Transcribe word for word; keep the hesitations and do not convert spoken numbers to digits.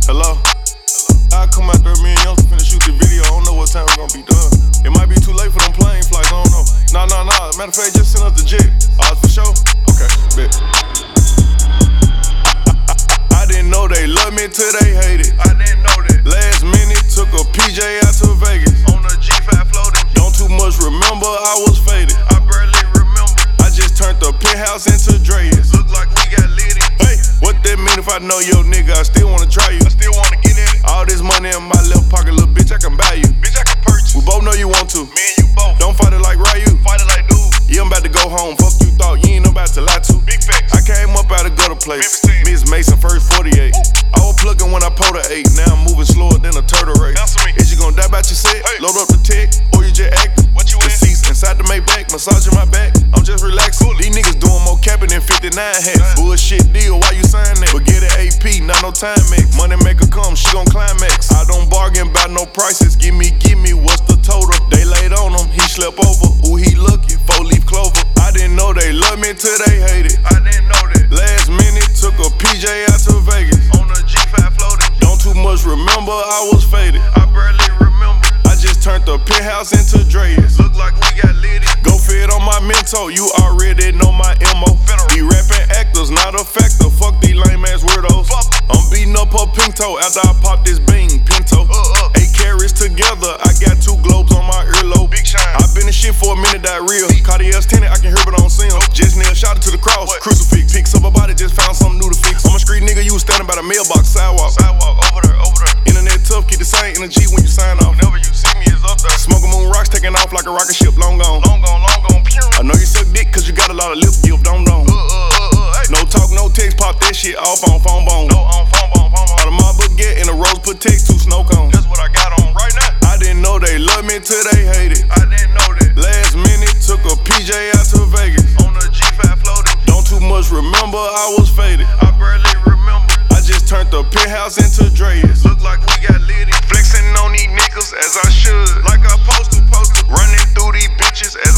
Hello? I come out there, me and Youngster finna shoot the video. I don't know what time we gon' be done. It might be too late for them plane flights, I don't know. Nah, nah, nah. Matter of fact, just send us the jet. Oh, it's for sure? Okay, bet. I, I, I didn't know they love me till they hate it. I didn't know that. Last minute, took a P J out to Vegas. On the G five floating. Don't too much remember, I was faded. I barely remember. I just turned the penthouse into Dre's. Look like we got litty. Hey, what that mean if I know your nigga? I still wanna try you. I still wanna get in it. All this money in my left pocket, little bitch, I can buy you. Bitch, I can purchase. We both know you want to. Me and you both. Don't fight it like Ryu. Fight it like dude. Yeah, I'm about to go home. Fuck you thought. You ain't nobody to lie to. Big facts. I came up out of gutter place. Miss Mason, first forty-eight. Ooh. I was plugging when I pulled a eight. Now I'm moving slower than a turtle race. Is you gonna die about your set? Hey. Load up the tech, or you just acting? What you the in? Seats inside the Maybach, massaging my back. I'm just relaxing. Cool. These niggas doing more capping than fifty-nine hats. Damn. Bullshit deal, why you sign that? Forget it A P, not no time max. Money maker come, she gon' climax. I don't bargain about no prices. Give me, give me, what's the total? They laid on him, he slept over. Ooh, he lucky, four leaf clover. I didn't know they love me till they hate it. I didn't know that. Last minute, took a P J out to Vegas. On the G five floating. Don't too much remember, I was faded. I barely remember. I just turned the penthouse into Dre's. Look like we got litty. Go fit on my mentor, you already know my M O. These rapping actors, not a factor. Fuck these lame ass weirdos. Fuck. I'm beating up her pink toe after I pop this bean, Pinto. Uh, uh. Eight carrots together, I got two globes on my earlobe. Big shine. I been in shit for a minute, that real. Cartier's tinted, I can hear but I don't see him. Just nail shot it to the cross. What? Crucifix, picks up her body, just found something new to fix. I'm a street nigga, you was standing by the mailbox sidewalk. Sidewalk, over there, over there. Internet tough, keep the same energy when you sign off. Whenever you see me, it's up there. Smoking moon rocks, taking off like a rocket ship, long gone. Long gone, long gone, pure. I know you suck dick, cause you got a lot of lip give, don't know. Uh, uh, uh, uh, hey. No talk, no text, pop that shit off on phone bone. No on phone bone, phone bone. Out of my baguette in a rose protect, two snow cones. That's what I got on right now. I didn't know they love me till they hate it. I didn't know that. Last minute, took a P J out to Vegas. On the G five floating. Don't too much remember, I was faded. I barely remember. I just turned the penthouse into Dre's. Look like we got litty. Flexing on these niggas as I should. Like I supposed to, supposed to. Running through these bitches as